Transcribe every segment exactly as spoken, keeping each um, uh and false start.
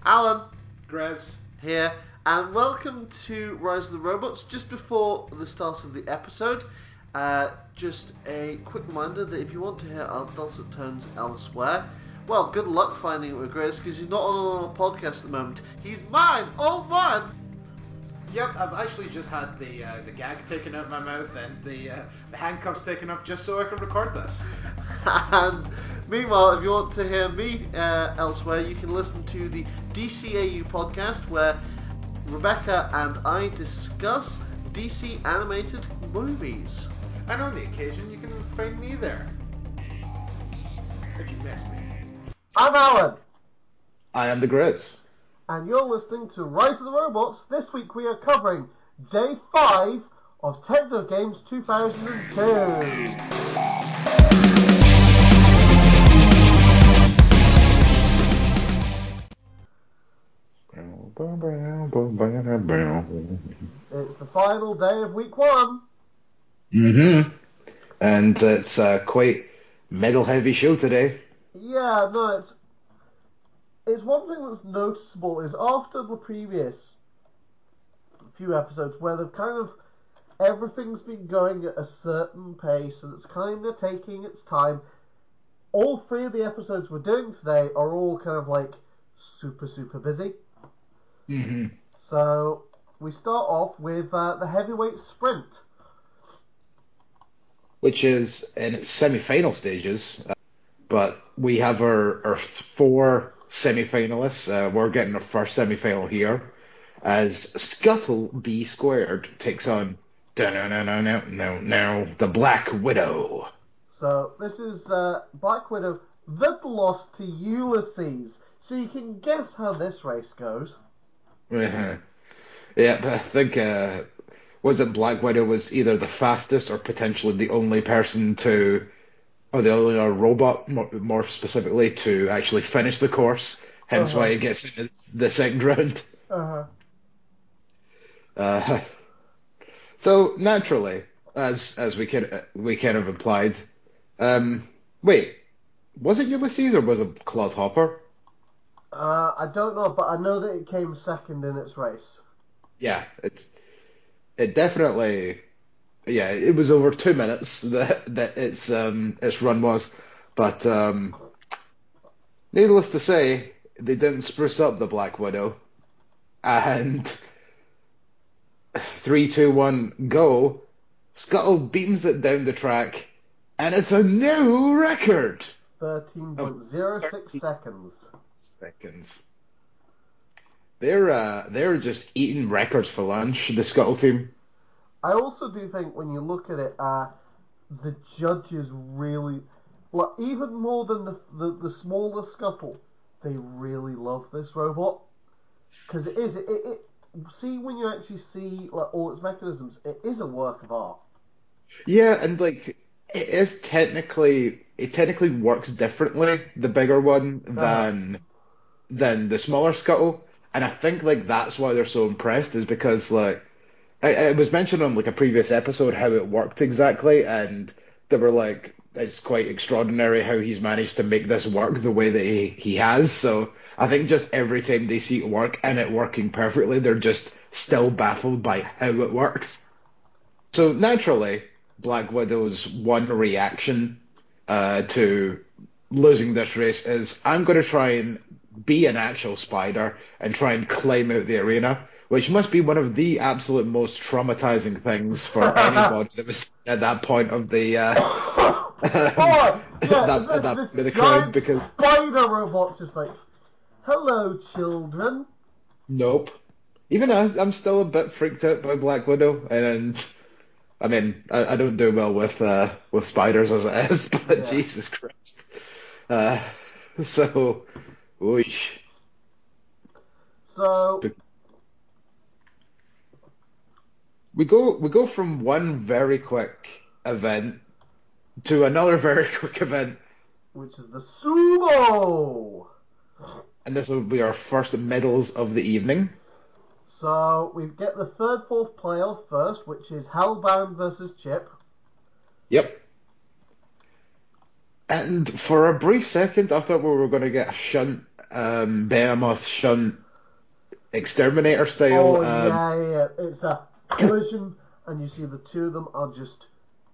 Alan Grez here, and welcome to Rise of the Robots. Just before the start of the episode, uh, just a quick reminder that if you want to hear our dulcet tones elsewhere, well, good luck finding it with Grez, because he's not on a podcast at the moment. He's mine, all mine! Yep, I've actually just had the uh, the gag taken out of my mouth and the uh, the handcuffs taken off just so I can record this. And meanwhile, if you want to hear me uh, elsewhere, you can listen to the D C A U podcast, where Rebecca and I discuss D C animated movies. And on the occasion, you can find me there. If you miss me. I'm Alan, I am the Grizz. and you're listening to Rise of the Robots. This week we are covering Day five of Techno Games two thousand two. It's the final day of week one. Mm-hmm. And it's a quite metal-heavy show today. Yeah, no, it's it's one thing that's noticeable is after the previous few episodes where they've kind of everything's been going at a certain pace and it's kind of taking its time. All three of the episodes we're doing today are all kind of like super super busy. Mm-hmm. So we start off with uh, the heavyweight sprint. Which is in its semi-final stages. Uh, but we have our, our four semi-finalists. Uh, we're getting our first semi-final here as Scuttle B Squared takes on no no no no no no no the Black Widow. So this is uh, Black Widow that lost to Ulysses. So you can guess how this race goes. Uh-huh. Yeah, but I think uh, was it Black Widow was either the fastest or potentially the only person to, or the only uh, robot, more, more specifically, to actually finish the course. Hence Uh-huh. why it gets into the second round. Uh-huh. Uh, so naturally, as as we can we kind of implied, um, wait, was it Ulysses or was it Claude Hopper? Uh, I don't know, but I know that it came second in its race. Yeah, it's it definitely. Yeah, it was over two minutes that that its um its run was, but um, needless to say, they didn't spruce up the Black Widow, and three, two, one, go. Scuttle beams it down the track, and it's a new record thirteen of point zero six thirty seconds. seconds. They're uh they're just eating records for lunch, the Scuttle team. I also do think when you look at it, uh, the judges really, well, even more than the, the, the smaller Scuttle, they really love this robot. Because it is, it, it, it, see when you actually see like all its mechanisms, it is a work of art. Yeah, and like it is technically it technically works differently, the bigger one, Uh-huh. than than the smaller Scuttle. And I think like that's why they're so impressed is because like it, it was mentioned on like a previous episode how it worked exactly, and they were like it's quite extraordinary how he's managed to make this work the way that he, he has. So I think just every time they see it work and it working perfectly, they're just still baffled by how it works. So naturally, Black Widow's one reaction uh, to losing this race is I'm going to try and be an actual spider and try and climb out the arena, which must be one of the absolute most traumatizing things for anybody that was at that point of the uh, um, Oh, yeah, that at there's that this point of the crowd giant because spider robot's just like, hello, children. nope. Even I, I'm still a bit freaked out by Black Widow, and I mean, I, I don't do well with uh, with spiders as it is, but Yeah. Jesus Christ. Uh, so, whoosh. So, We go we go from one very quick event to another very quick event, which is the sumo. and this will be our first medals of the evening. So we get the third, fourth playoff first, which is Hellbound versus Chip. Yep. And for a brief second, I thought we were going to get a shunt, um, Behemoth shunt exterminator style, Oh um, yeah, yeah, yeah. It's a collision, and you see the two of them are just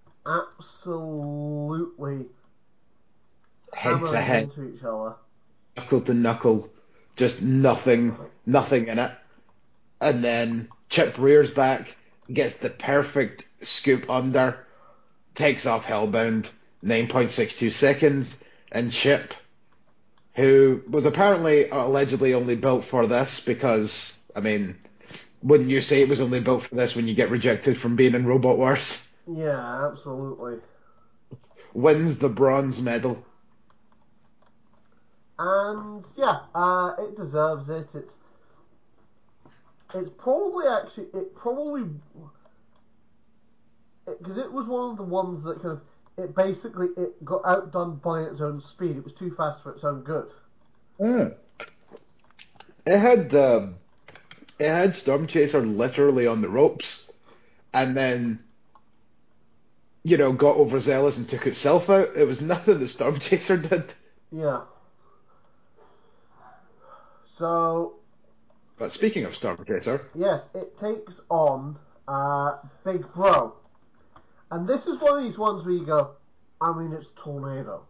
absolutely head to hammering head, into each other. knuckle to knuckle, just nothing, nothing in it. And then Chip rears back, gets the perfect scoop under, takes off Hellbound, nine point six two seconds, and Chip, who was apparently allegedly only built for this because, I mean, wouldn't you say it was only built for this when you get rejected from being in Robot Wars? Yeah, absolutely. Wins the bronze medal. And yeah, uh, it deserves it. It's it's probably actually it probably because it, it was one of the ones that kind of it basically it got outdone by its own speed. It was too fast for its own good. Mm. It had um, it had Storm Chaser literally on the ropes, and then you know got overzealous and took itself out. It was nothing that Storm Chaser did. Yeah. So But speaking of Storm Chaser, yes, it takes on uh, Big Bro, and this is one of these ones where you go, I mean, it's Tornado.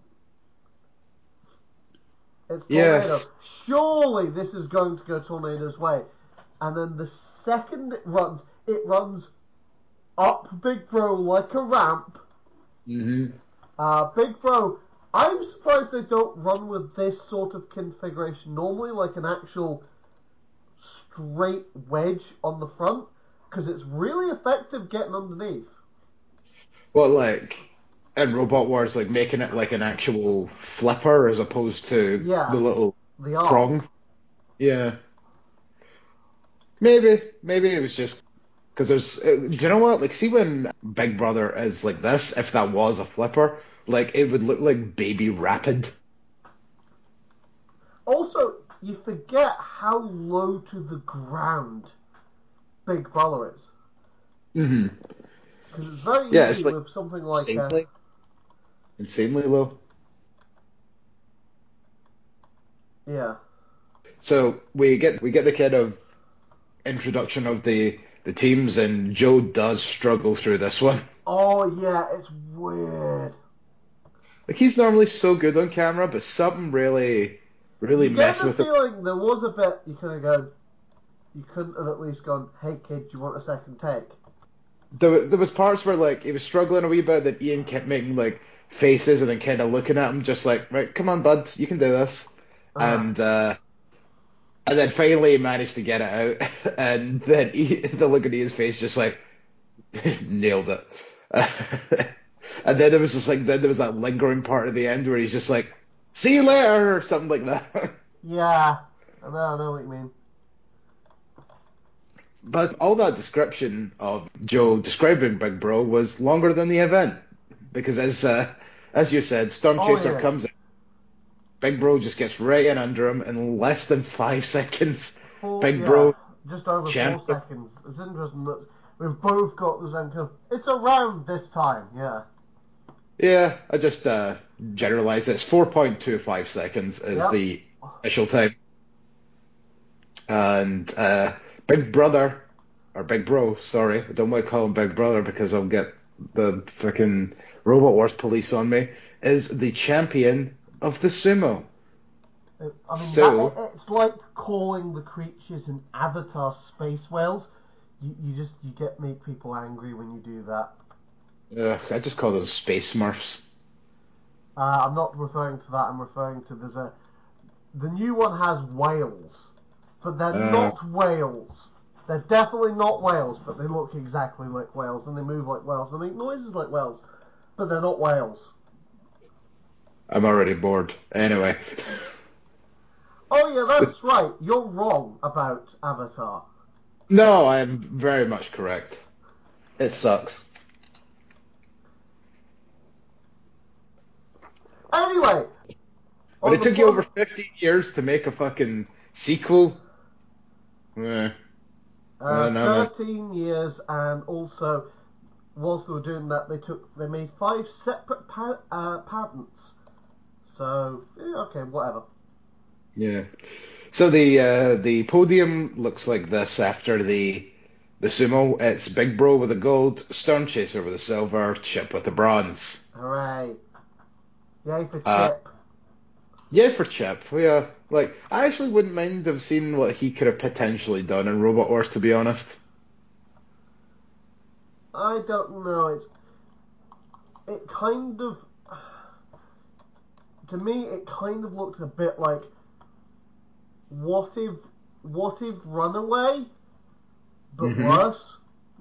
It's Tornado. yes, Surely this is going to go Tornado's way. And then the second it runs, it runs up Big Bro like a ramp. hmm Uh, Big Bro, I'm surprised they don't run with this sort of configuration normally, like an actual straight wedge on the front, because it's really effective getting underneath. well, like in Robot Wars, like making it like an actual flipper as opposed to the Yeah, little the arm. prong. Yeah, maybe, maybe it was just because there's, uh, you know what? Like, see when Big Brother is like this, if that was a flipper, like it would look like Baby Rapid. Also, you forget how low to the ground Big Brother is. hmm Because it's very Yeah, easy it's like with something like uh, insanely, insanely low. yeah. So we get we get the kind of introduction of the the teams, and Joe does struggle through this one. Oh yeah, it's weird. Like he's normally so good on camera, but something really, really You get messed the with him. feeling there was a bit you could have gone. You couldn't have at least gone, "Hey kid, do you want a second take?" There, there was parts where like he was struggling a wee bit, that Ian kept making like faces and then kind of looking at him, just like, right, come on, bud, you can do this. Uh, And uh, and then finally he managed to get it out, and then he, the look at his face, just like nailed it. And then there was just like then there was that lingering part at the end where he's just like, see you later, or something like that. yeah, I know, I know what you mean. But all that description of Joe describing Big Bro was longer than the event, because as uh, as you said, Storm Oh Chaser yeah, comes in, Big Bro just gets right in under him in less than five seconds. four, Big yeah, Bro just over four champs him. seconds. It's interesting that we've both got the same kind of. It's around this time, yeah. Yeah, I just uh, generalized it. It's four point two five seconds is Yep. the official time. And uh, Big Brother, or Big Bro, sorry, I don't want to call him Big Brother because I'll get the fucking Robot Wars police on me, is the champion of the sumo. It, I mean that it, So, it's like calling the creatures in Avatar space whales. You, you just you get make people angry when you do that. uh, I just call those Space Smurfs. Uh, I'm not referring to that. I'm referring to there's a the new one has whales, but they're Uh, not whales. They're definitely not whales, but they look exactly like whales and they move like whales and they make noises like whales, but they're not whales. I'm already bored. Anyway, Oh yeah, that's right. You're wrong about Avatar. no, I am very much correct. It sucks. Anyway, When on it the took you over plug, fifteen years to make a fucking sequel, eh, I uh, don't know, man. thirteen years, and also whilst they were doing that, they took they made five separate pa- uh, patents So yeah, okay, whatever. Yeah. So the uh, the podium looks like this after the the sumo. It's Big Bro with the gold, Storm Chaser with the silver, Chip with the bronze. Hooray! Yay for Uh, Chip. yeah, for Chip. Yeah, like I actually wouldn't mind have seen what he could have potentially done in Robot Wars, to be honest. I don't know. It's it kind of to me it kind of looked a bit like what if what if Runaway, but Hmm. worse.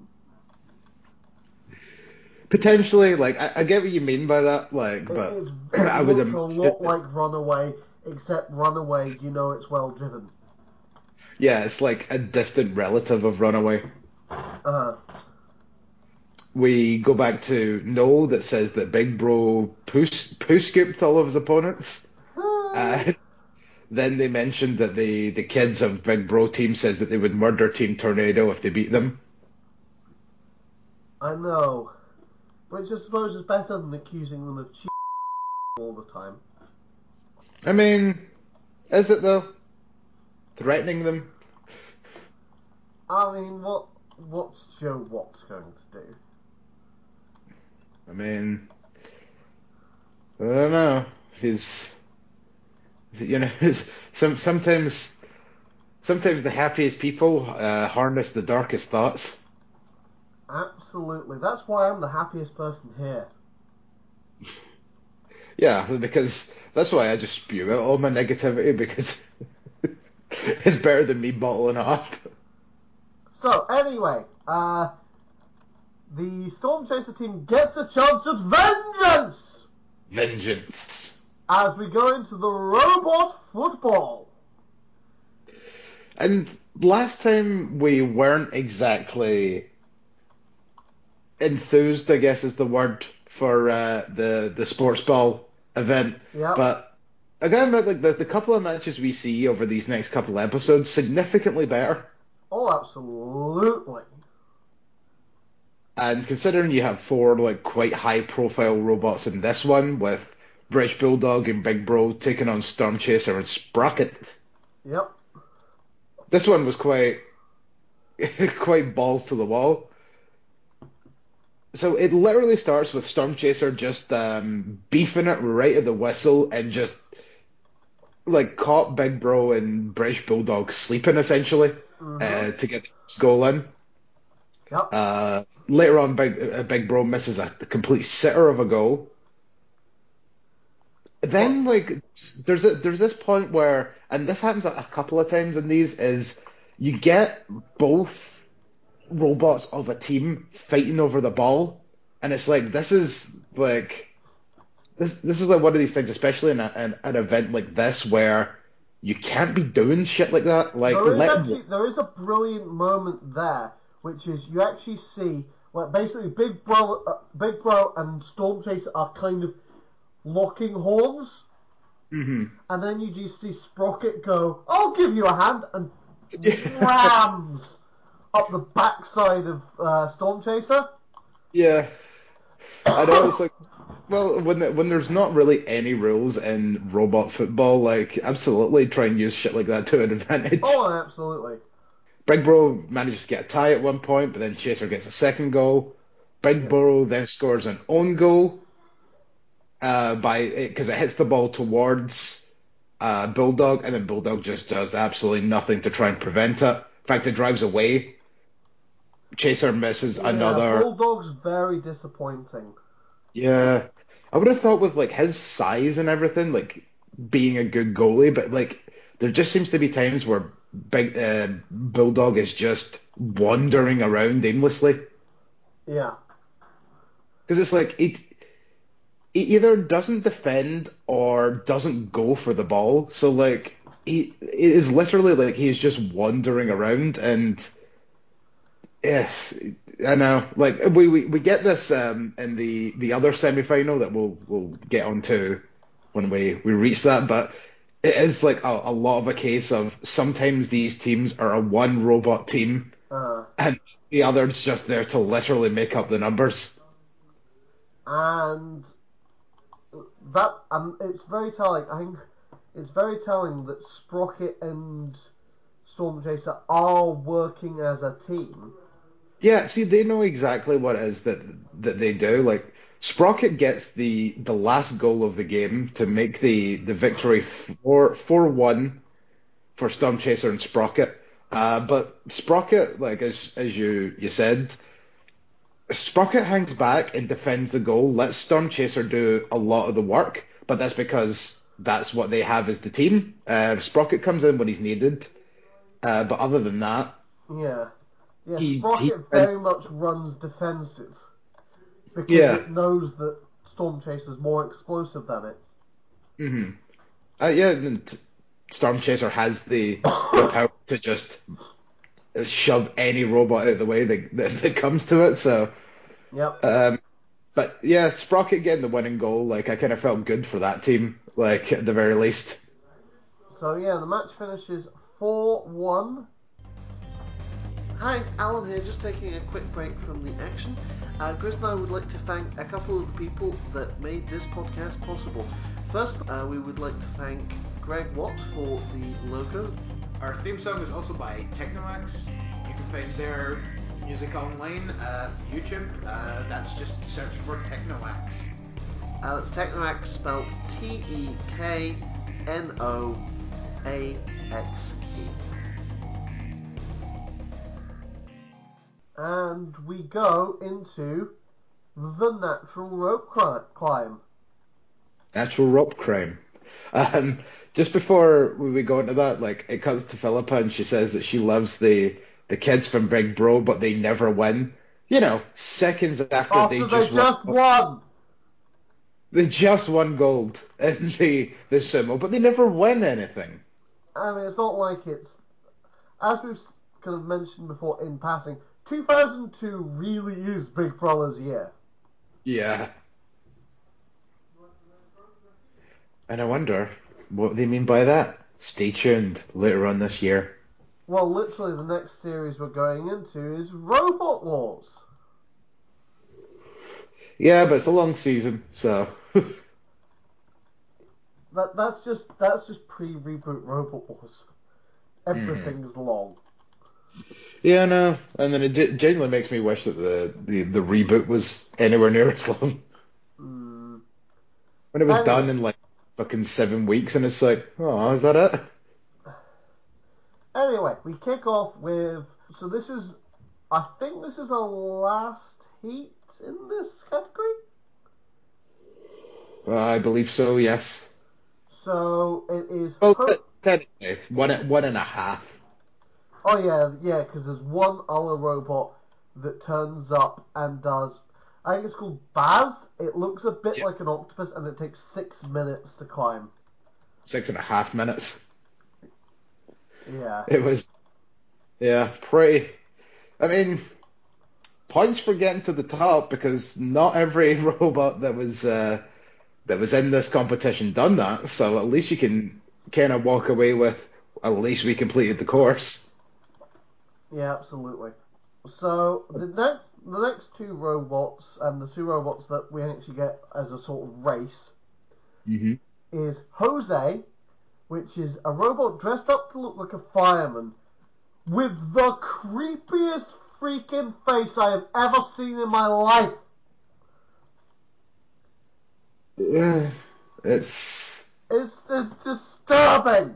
Potentially, like I, I get what you mean by that, like, It, but it's, it I would looks a imagine, lot like Runaway, except Runaway, you know, it's well driven. yeah, it's like a distant relative of Runaway. Uh, We go back to Noel that says that Big Bro poo, poo scooped all of his opponents. Uh, then they mentioned that the, the kids of Big Bro team says that they would murder Team Tornado if they beat them. I know, which I suppose is better than accusing them of cheating all the time. I mean, is it though? Threatening them? I mean, what what's Joe Watts going to do? I mean, I don't know. He's, you know, some sometimes sometimes the happiest people uh, harness the darkest thoughts. Absolutely, that's why I'm the happiest person here. Yeah, because that's why I just spew out all my negativity because it's better than me bottling it up. So anyway, uh, the Storm Chaser team gets a chance at vengeance Vengeance. as we go into the robot football. And last time we weren't exactly enthused, I guess is the word for uh, the the sports ball event. Yep. But again, like the, the couple of matches we see over these next couple of episodes, significantly better. Oh, absolutely. And considering you have four like quite high profile robots in this one, with British Bulldog and Big Bro taking on Storm Chaser and Sprocket, Yep. this one was quite quite balls to the wall. So it literally starts with Storm Chaser just um, beefing it right at the whistle and just like caught Big Bro and British Bulldog sleeping essentially Mm-hmm. uh, to get the first goal in. Yep. Uh, later on, Big uh, Big Bro misses a complete sitter of a goal. But Then like there's a, there's this point where, and this happens a couple of times in these, is you get both robots of a team fighting over the ball, and it's like this is like this this is like one of these things, especially in, a, in an event like this where you can't be doing shit like that. Like there is let actually there is a brilliant moment there, which is you actually see like basically Big Bro, uh, Big Bro and Storm Chaser are kind of locking horns, Mhm. and then you just see Sprocket go, "I'll give you a hand," and rams up the backside of uh, Storm Chaser. Yeah, I know. It's like, well, when the, when there's not really any rules in robot football, like absolutely try and use shit like that to an advantage. Oh, absolutely. Big Bro manages to get a tie at one point, but then Chaser gets a second goal. Big Yeah. Bro then scores an own goal uh, by because it, it hits the ball towards uh, Bulldog, and then Bulldog just does absolutely nothing to try and prevent it. In fact, it drives away. Chaser misses Yeah, another. Bulldog's very disappointing. Yeah, I would have thought with like his size and everything, like being a good goalie, but like there just seems to be times where Big uh, Bulldog is just wandering around aimlessly Yeah. because it's like it he either doesn't defend or doesn't go for the ball. So like he it is literally like he's just wandering around and yes, I know. Like we, we, we get this um in the the other semi final that we'll we'll get onto when we, we reach that, but it is like a, a lot of a case of sometimes these teams are a one robot team Uh, and the other's just there to literally make up the numbers. and that um, it's very telling. I think it's very telling that Sprocket and Storm Chaser are working as a team. Yeah, see, they know exactly what it is that that they do. Like Sprocket gets the the last goal of the game to make the the victory four four one for Storm Chaser and Sprocket. Uh, but Sprocket, like as as you you said, Sprocket hangs back and defends the goal, lets Storm Chaser do a lot of the work, but that's because that's what they have as the team. Uh, Sprocket comes in when he's needed, uh, but other than that, Yeah. Yeah, he he Sprocket very much runs defensive because yeah. it knows that Storm Chaser's more explosive than it. hmm Uh, yeah, and Storm Chaser has the the power to just shove any robot out of the way that that, that comes to it. So, Yep. um, but yeah, Sprocket getting the winning goal, like I kind of felt good for that team, like at the very least. So yeah, the match finishes four one. Hi, Alan here, just taking a quick break from the action. Uh, Chris and I would like to thank a couple of the people that made this podcast possible. First, uh, we would like to thank Greg Watt for the logo. Our theme song is also by Technomax. You can find their music online at YouTube. Uh, that's just search for Technomax. Uh, that's Technomax spelled T E K N O A X E. And we go into the natural rope climb. Natural rope crime. Um, just before we go into that, like it cuts to Philippa and she says that she loves the the kids from Big Bro, but they never win. You know, seconds after they After they just won, just won! they just won gold in the the sumo, but they never win anything. I mean, it's not like it's... As we've kind of mentioned before in passing, two thousand two really is Big Brother's year. Yeah, and I wonder what they mean by that. Stay tuned later on this year. Well, literally, the next series we're going into is Robot Wars. Yeah, but it's a long season, so That that's just that's just pre-reboot Robot Wars. Mhm. Everything's long. Yeah, no, and then it ge- genuinely makes me wish that the, the the reboot was anywhere near as long. Mm. When it was Anyway, done in like fucking seven weeks, and it's like, oh, is that it? anyway, we kick off with. So this is, I think this is our last heat in this category. Uh, I believe so, yes. So it is. Well, te- Ho- technically, one one and a half. oh yeah, yeah, because there's one other robot that turns up and does. I think it's called Baz. It looks a bit Yeah, like an octopus, and it takes six minutes to climb. six and a half minutes. Yeah. It was, yeah, pretty. I mean, points for getting to the top because not every robot that was uh, that was in this competition done that. So at least you can kind of walk away with at least we completed the course. Yeah, absolutely. So the next, the next two robots, and the two robots that we actually get as a sort of race, hmm is Jose, which is a robot dressed up to look like a fireman, with the creepiest freaking face I have ever seen in my life. Yeah, it's It's, it's disturbing.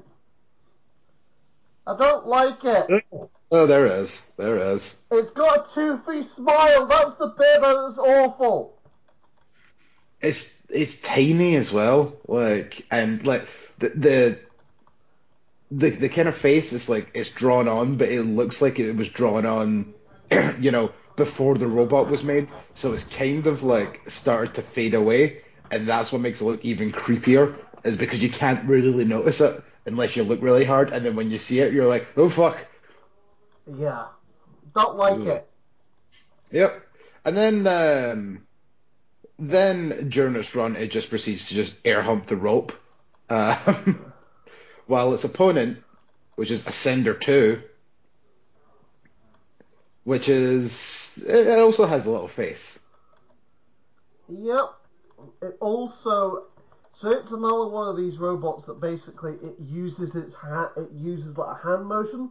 I don't like it. oh, there is, there is. It's got a toothy smile. That's the bit that's awful. It's it's tiny as well, like and like the the the, the kind of face is like it's drawn on, but it looks like it was drawn on, you know, before the robot was made. So it's kind of like started to fade away, and that's what makes it look even creepier, is because you can't really notice it unless you look really hard, and then when you see it, you're like, oh fuck. Yeah. Don't like Ugh. it. Yep. And then um, then during its run, it just proceeds to just air hump the rope. Um, while its opponent, which is Ascender two, which is it also has a little face. Yep. It also So it's another one of these robots that basically it uses its hand, it uses like a hand motion,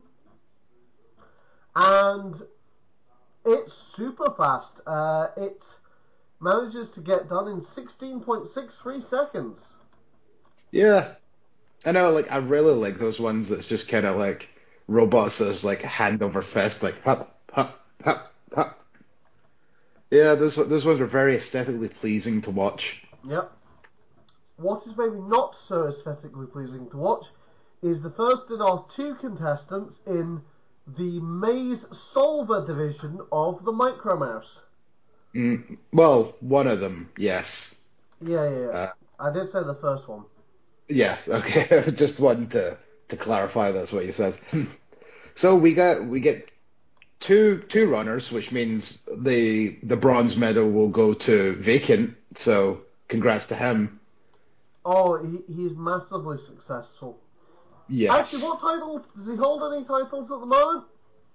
and it's super fast. Uh, it manages to get done in sixteen point six three seconds. Yeah. I know, like, I really like those ones that's just kind of like robots that's like hand over fist, like hop, hop, hop, hop. Yeah, those those ones are very aesthetically pleasing to watch. Yep. What is maybe not so aesthetically pleasing to watch is the first in our two contestants in the Maze Solver division of the Micro Mouse. Mm, well, one of them, yes. Yeah, yeah, yeah. Uh, I did say the first one. yeah, okay. Just wanted to to clarify that's what you said. So we got we get two two runners, which means the the bronze medal will go to Vacant. So congrats to him. Oh, he, he's massively successful. Actually, Yes. what titles? Does he hold any titles at the moment?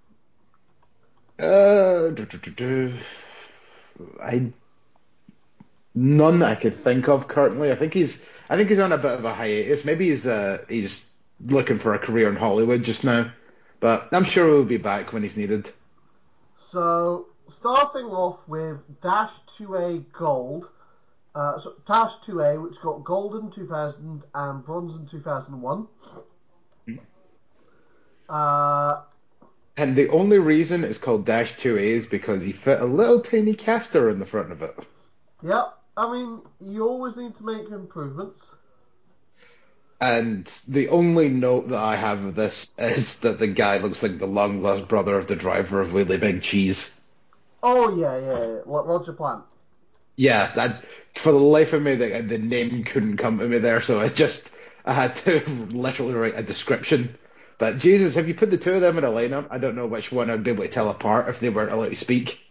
Uh, do, do, do, do. I None that I could think of currently. I think he's I think he's on a bit of a hiatus. Maybe he's uh he's looking for a career in Hollywood just now. But I'm sure he'll be back when he's needed. So, starting off with Dash two A Gold. Uh, so Dash two A, which got gold in two thousand and bronze in two thousand one. Uh, And the only reason it's called Dash two A is because he fit a little tiny caster in the front of it. yep. I mean, you always need to make improvements. And the only note that I have of this is that the guy looks like the long lost brother of the driver of Really Big Cheese. Oh yeah, yeah, yeah. Like Roger Plant. Yeah, that for the life of me, the, the name couldn't come to me there, so I just I had to literally write a description. But Jesus, if you put the two of them in a lineup, I don't know which one I'd be able to tell apart if they weren't allowed to speak.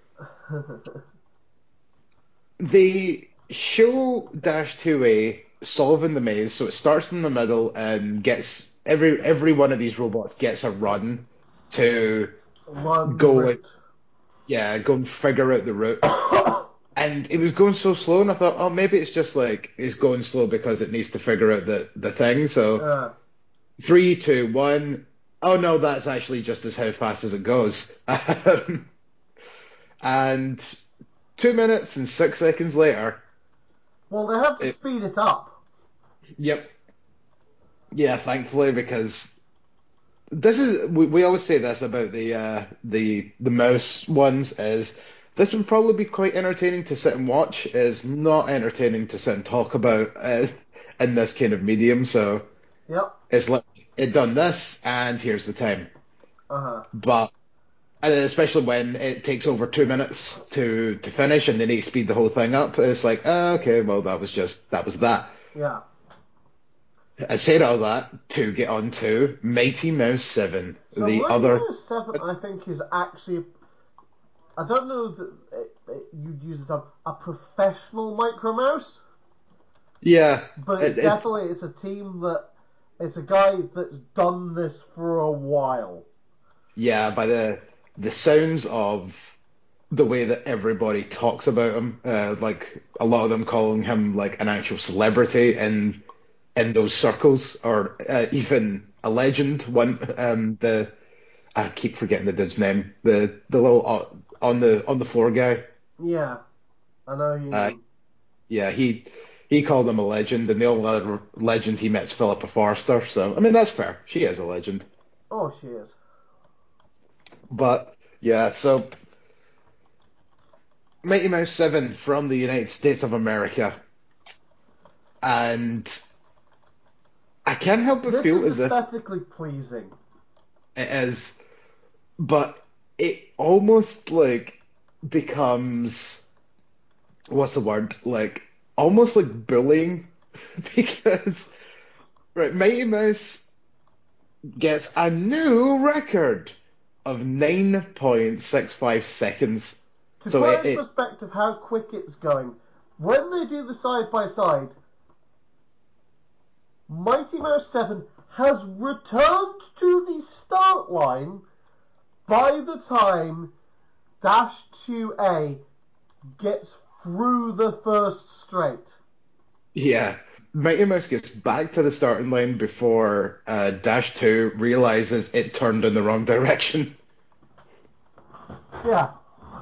They show Dash two A solving the maze, so it starts in the middle and gets every every one of these robots gets a run to Run the go and route. yeah, go and figure out the route. And it was going so slow, and I thought, oh, maybe it's just like it's going slow because it needs to figure out the the thing. So uh, three, two, one. Oh no, that's actually just as how fast as it goes. And two minutes and six seconds later, well, they have to it, speed it up. yep, yeah, thankfully because this is we, we always say this about the uh, the the mouse ones is this would probably be quite entertaining to sit and watch. Is not entertaining to sit and talk about uh, in this kind of medium. So Yep. it's like it done this and here's the time. Uh huh. But and then especially when it takes over two minutes to to finish and they need to speed the whole thing up, it's like oh, okay, well that was just that was that. Yeah. I said all that to get on to Mighty Mouse seven, So the Mighty other. Mouse Seven, I think, is actually. I don't know that it, it, you'd use the term a professional Micro Mouse, Yeah, but it's it, it, definitely it's a team that it's a guy that's done this for a while. yeah. By the the sounds of the way that everybody talks about him, uh, like a lot of them calling him like an actual celebrity in in those circles, or uh, even a legend. One, um, the I keep forgetting the dude's name, the the little uh, on the on the floor guy. Yeah, I know you Uh, mean. yeah, he he called him a legend, and the only other legend he met is Philippa Forrester. So I mean that's fair. She is a legend. Oh, she is. But yeah, so Mighty Mouse seven from the United States of America. And I can't help but This feel is as if aesthetically pleasing. it is, but it almost like becomes, what's the word? Like, almost like bullying. Because, right, Mighty Mouse gets a new record of nine point six five seconds. To So put it, in it perspective how quick it's going, when they do the side by side, Mighty Mouse seven has returned to the start line by the time Dash two A gets through the first straight. yeah. Mighty Mouse gets back to the starting line before uh, Dash two realizes it turned in the wrong direction. Yeah.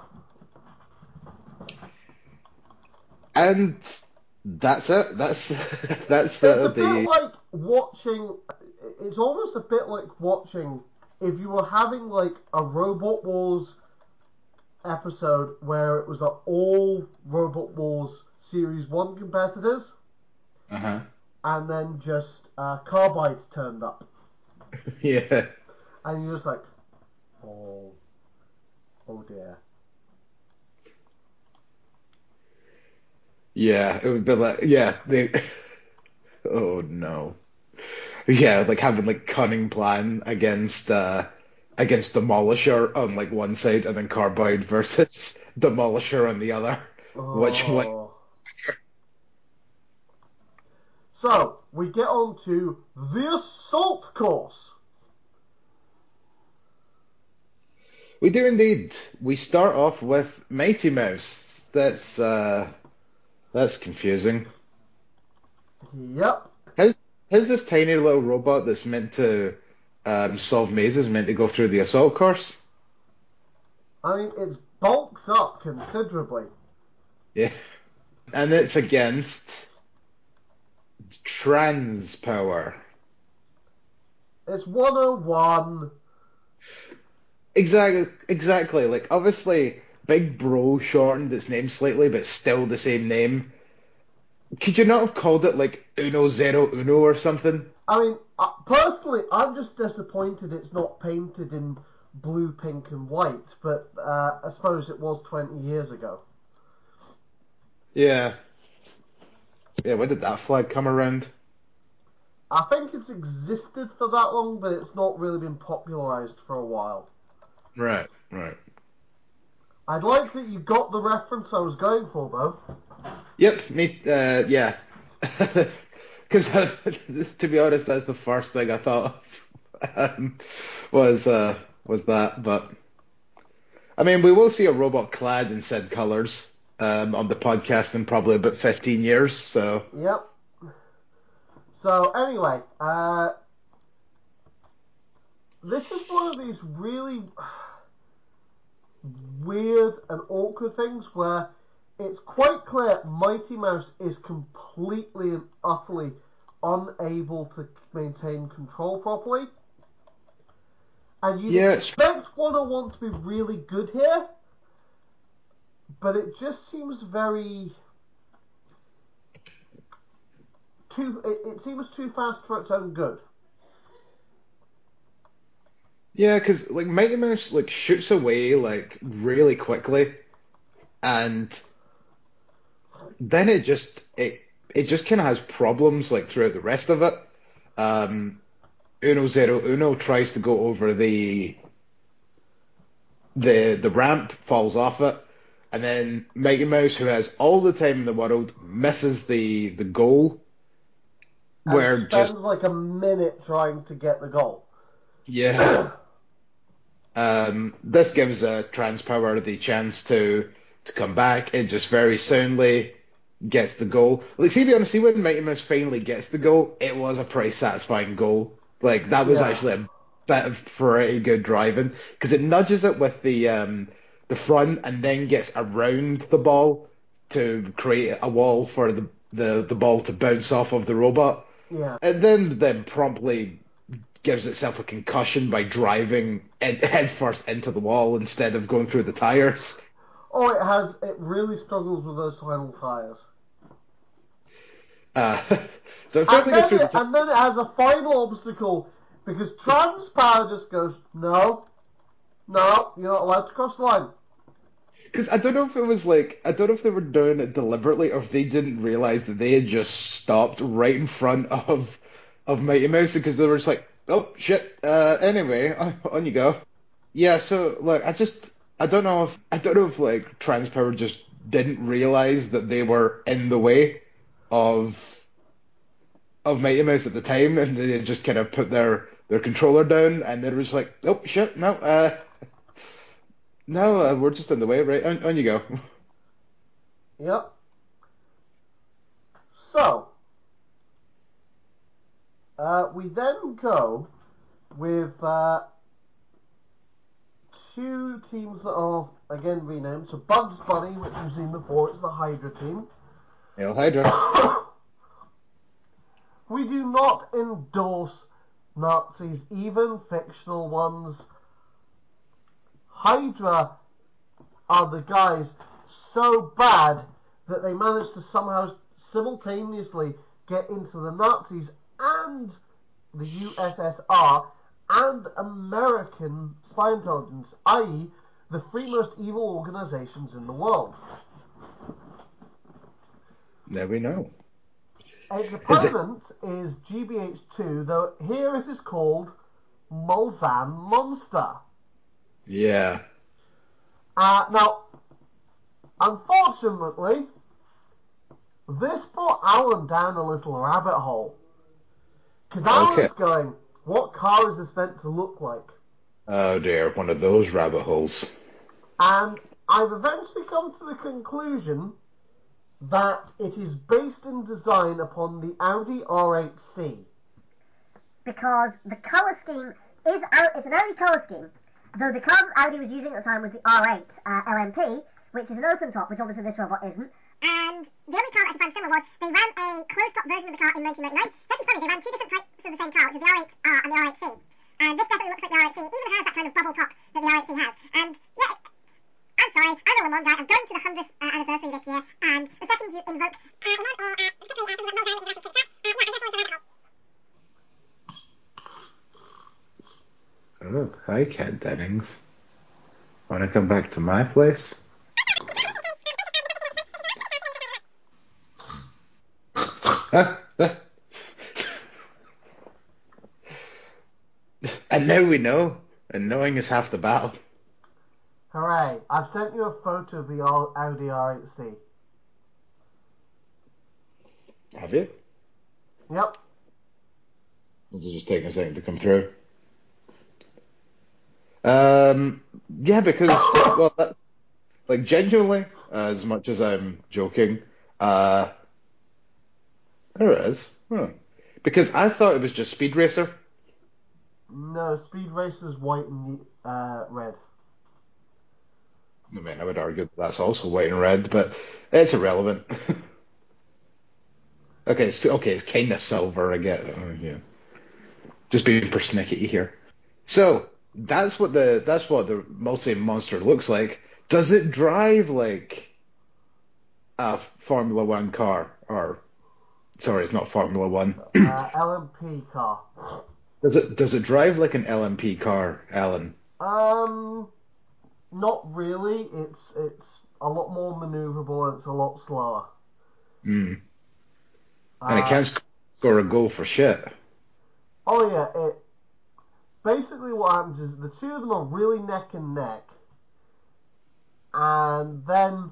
And that's it. That's that's It's uh, a bit the like watching. It's almost a bit like watching if you were having like a Robot Wars episode where it was like all Robot Wars Series One competitors, uh-huh. and then just uh, Carbide turned up, Yeah. and you're just like, oh, oh dear. Yeah, it would be like yeah, they oh no. Yeah, like having like cunning plan against uh against Demolisher on like one side and then Carbide versus Demolisher on the other. Which one? Oh. So we get on to the assault course. We do indeed. We start off with Mighty Mouse. That's uh that's confusing. Yep. How's how's this tiny little robot that's meant to um solve mazes meant to go through the assault course? I mean, it's bulked up considerably. Yeah. And it's against trans power. It's one oh one. Exactly, exactly. Like obviously, Big Bro shortened its name slightly, but still the same name. Could you not have called it like Uno Zero Uno or something? I mean, uh, personally, I'm just disappointed it's not painted in blue, pink, and white, but uh, I suppose it was twenty years ago. Yeah, yeah. When did that flag come around? I think it's existed for that long, but it's not really been popularized for a while. Right, right. I'd like that you got the reference I was going for, though. Yep, me. Uh, yeah. Because to be honest, that's the first thing I thought of, um, was uh, was that. But I mean, we will see a robot clad in said colors um, on the podcast in probably about fifteen years. So Yep. So, anyway, uh, this is one of these really weird and awkward things where it's quite clear Mighty Mouse is completely and utterly unable to maintain control properly. And you'd yeah, it's, expect one oh one to be really good here, but it just seems very too. It, it seems too fast for its own good. yeah, because like Mighty Mouse like shoots away like really quickly, and then it just it it just kind of has problems like throughout the rest of it. Um, Uno Zero Uno tries to go over the the the ramp, falls off it, and then Mighty Mouse, who has all the time in the world, misses the the goal And where just spends like a minute trying to get the goal. yeah. Um, this gives uh, Transpower the chance to to come back. It just very soundly gets the goal. Like, see, to be honest, see when Mighty Mouse finally gets the goal, it was a pretty satisfying goal. Like that was Yeah. actually a bit of pretty good driving because it nudges it with the um the front and then gets around the ball to create a wall for the the, the ball to bounce off of the robot. Yeah. And then then promptly gives itself a concussion by driving head headfirst into the wall instead of going through the tires. Oh, it has. It really struggles with those final tires. Uh, so it And finally gets then through the it, tires. and then it has a final obstacle because Transpower just goes, no, no, you're not allowed to cross the line. Because I don't know if it was like, I don't know if they were doing it deliberately or if they didn't realize that they had just stopped right in front of of Mighty Mouse because they were just like, oh shit. Uh, anyway, on you go. Yeah. So like, I just, I don't know if, I don't know if like Transpower just didn't realize that they were in the way of of Mighty Mouse at the time, and they just kind of put their their controller down, and they were just like, "Oh shit, no, uh, no, uh, we're just in the way, right? On, on you go." Yep. So, Uh, we then go with uh, two teams that are, again, renamed. So Bugs Bunny, which we've seen before, it's the Hydra team. Hail Hydra. We do not endorse Nazis, even fictional ones. Hydra are the guys so bad that they managed to somehow simultaneously get into the Nazis and the U S S R and American spy intelligence, that is the three most evil organizations in the world. There we know. Its opponent is, is G B H two, though here it is called Mulsanne Monster. Yeah. Uh, now, unfortunately, this brought Alan down a little rabbit hole. Because Alan's Okay. going, what car is this meant to look like? Oh dear, one of those rabbit holes. And I've eventually come to the conclusion that it is based in design upon the Audi R eight C. Because the colour scheme is out, it's an Audi colour scheme, though the car that Audi was using at the time was the R eight uh, L M P, which is an open top, which obviously this robot isn't. And the only car that I could find similar was they ran a closed top version of the car in nineteen ninety-nine. It's actually funny, they ran two different types of the same car, which is the R eight R and the R eight C. And this definitely looks like the R eight C. It even has that kind of bubble top that the R eight C has. And yeah, I'm sorry, I'm a Le Mans guy. I'm going to the hundredth uh, anniversary this year, and the second you invoke uh, or, uh, particularly uh, something about Mulsanne, which is actually to the chat, uh, yeah, I just wanted to know. Oh, hi, Cat Dennings. Want to come back to my place? And now we know, and knowing is half the battle. Hooray, I've sent you a photo of the Audi R eight C. Have you? Yep. It's just taking a second to come through. Um, yeah, because, well, that, like, genuinely, as much as I'm joking, uh, there it is. Huh. Because I thought it was just Speed Racer. No, Speed Racer's white and uh, red. I mean, I would argue that that's also white and red, but it's irrelevant. Okay, it's okay. It's kind of silver. I get. Uh, yeah, just being persnickety here. So that's what the that's what the Mulsanne Monster looks like. Does it drive like a Formula One car? Or sorry, it's not Formula One. uh, L M P car. Does it does it drive like an L M P car, Alan? Um, not really. It's it's a lot more maneuverable and it's a lot slower. Mm. And it Uh, can't sc- score a goal for shit. oh yeah, it. Basically, what happens is the two of them are really neck and neck, and then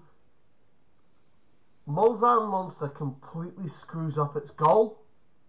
Mulsanne Monster completely screws up its goal,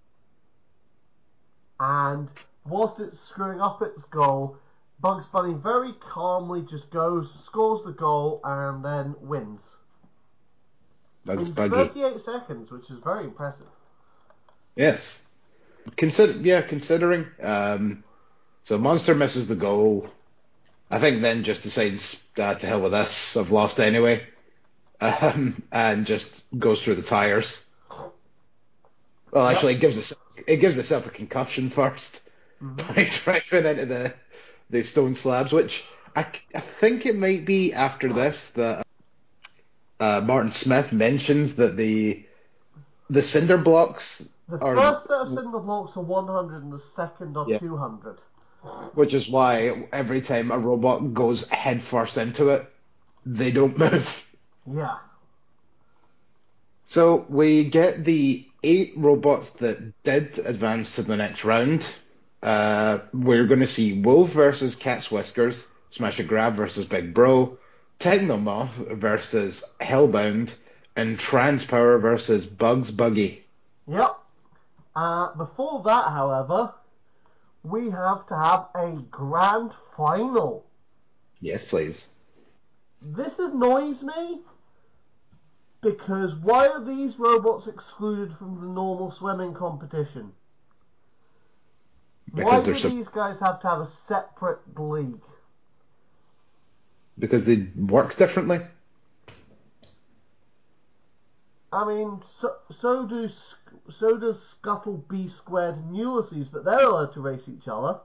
and whilst it's screwing up its goal, Bugs Bunny very calmly just goes, scores the goal, and then wins. Bugs In Buggy. thirty-eight seconds, which is very impressive. Yes. Consider yeah, considering. Um, so Monster misses the goal. I think then just decides uh, to hell with this. I've lost anyway, um, and just goes through the tires. Well, Yep. actually, it gives itself it gives itself a concussion first Mm-hmm. by driving into the the stone slabs, which I, I think it might be after this that uh, Martin Smith mentions that the the cinder blocks The are, first set of cinder blocks are one hundred and the second are yeah, two hundred. which is why every time a robot goes headfirst into it, they don't move. Yeah. So we get the eight robots that did advance to the next round. Uh, we're going to see Wolf versus Cat's Whiskers, Smash a Grab versus Big Bro, Technomoth versus Hellbound, and Transpower versus Bugs Buggy. Yep. Uh, before that, however, we have to have a grand final. Yes, please. This annoys me because why are these robots excluded from the normal swimming competition? Why because do they're so these guys have to have a separate league? because they work differently. I mean, so so do so does Scuttle, B Squared, and Ulysses, but they're allowed to race each other.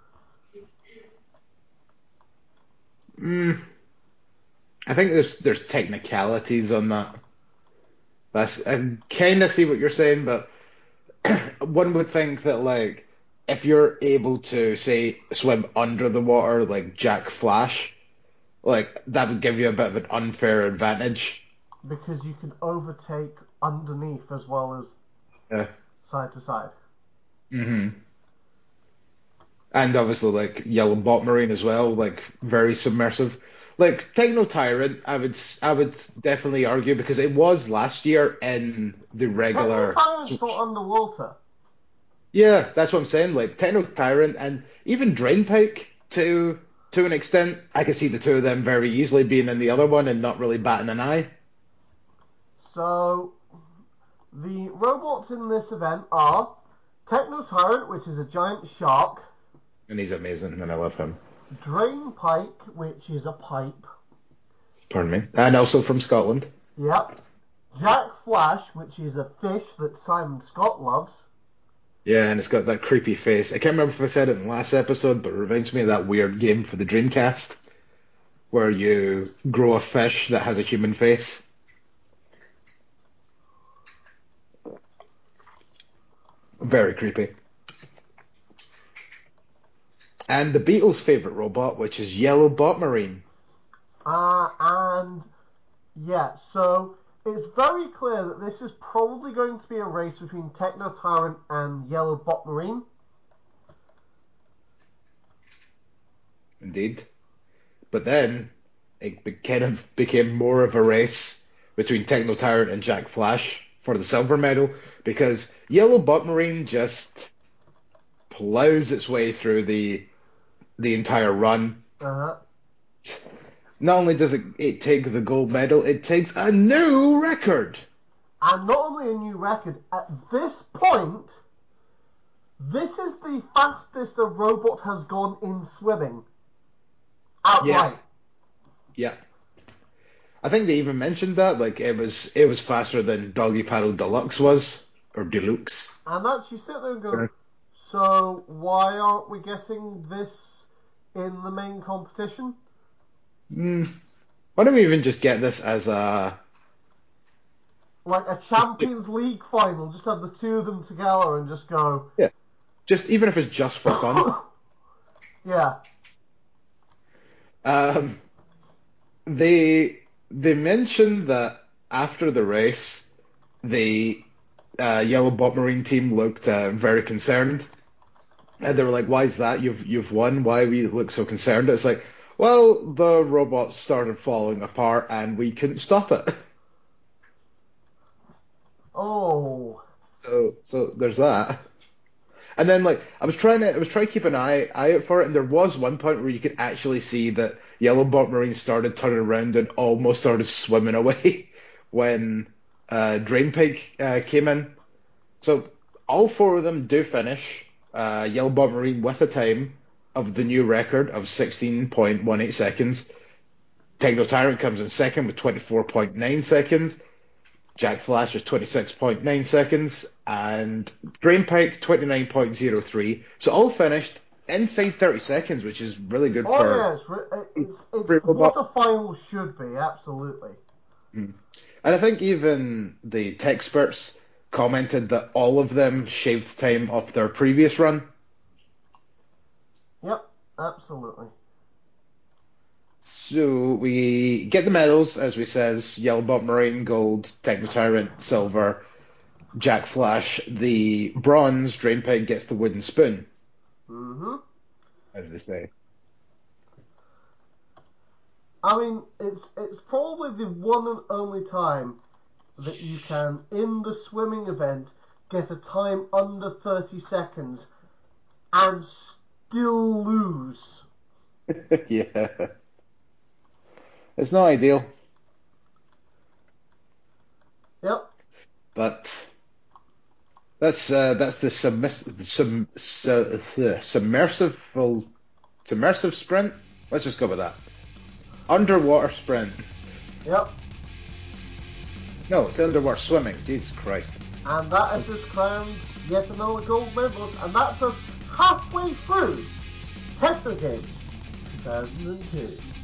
Mm, I think there's there's technicalities on that. That's I kind of see what you're saying, but one would think that like if you're able to say swim under the water like Jack Flash, like that would give you a bit of an unfair advantage. Because you can overtake underneath as well as Yeah. side to side. hmm And obviously like Yellow Bot Marine as well, like very submersive. Like Techno Tyrant, I would s- I would definitely argue because it was last year in the Techno regular. Tyrant's still underwater. Yeah, that's what I'm saying. Like Techno Tyrant and even Drainpike to to an extent, I could see the two of them very easily being in the other one and not really batting an eye. So, the robots in this event are Techno Tyrant, which is a giant shark, And he's amazing, and I love him. Drain Pike, which is a pipe, Pardon me. And also from Scotland. yep, Jack Flash, which is a fish that Simon Scott loves, Yeah, and it's got that creepy face. I can't remember if I said it in the last episode, but it reminds me of that weird game for the Dreamcast where you grow a fish that has a human face. Very creepy. And the Beatles' favorite robot, which is Yellow Bot Marine. uh, and yeah, so it's very clear that this is probably going to be a race between Techno Tyrant and Yellow Bot Marine. Indeed. But then it be- kind of became more of a race between Techno Tyrant and Jack Flash for the silver medal because Yellow Bot Marine just plows its way through the the entire run. Uh-huh. Not only does it, it take the gold medal, it takes a new record. And not only a new record, at this point, this is the fastest a robot has gone in swimming. Yeah, Outright. yeah. I think they even mentioned that, like it was it was faster than Doggy Paddle Deluxe was, or Deluxe. And that's, you sit there and go, so why aren't we getting this in the main competition? Mm. Why don't we even just get this as a Like a Champions League final, just have the two of them together and just go, yeah, just even if it's just for fun. yeah. Um, they they mentioned that after the race, the uh, Yellow Bot Marine team looked uh, very concerned, and they were like, "Why is that? You've you've won. Why we look so concerned?" It's like, well, the robots started falling apart, and we couldn't stop it. Oh. So so there's that. And then like I was trying to I was trying to keep an eye eye out for it, and there was one point where you could actually see that Yellow Bot Marine started turning around and almost started swimming away when uh, Drain Pig uh, came in. So all four of them do finish. Uh, Yellow Bot Marine with a time of the new record of sixteen point one eight seconds. Techno Tyrant comes in second with twenty-four point nine seconds. Jack Flash is twenty-six point nine seconds, and Drainpike twenty-nine point zero three. So all finished inside thirty seconds, which is really good Oh for yeah, it's, re- it's, it's for what robot. a final should be, absolutely. Mhm. And I think even the tech experts commented that all of them shaved time off their previous run. Yep, absolutely. So we get the medals, as we says, Yellow Bot Marine, gold, Techno Tyrant, silver, Jack Flash. The bronze, Drainpig gets the wooden spoon, hmm as they say. I mean, it's it's probably the one and only time that you can, in the swimming event, get a time under thirty seconds and still lose. Yeah. It's not ideal, Yep. but That's uh, that's the submiss sum, su, uh, submersive submersive sprint. Let's just go with that. Underwater sprint. Yep. No, it's underwater swimming. Jesus Christ. And that has just crowned yet another gold medalist, and that's us halfway through Technogate two thousand two.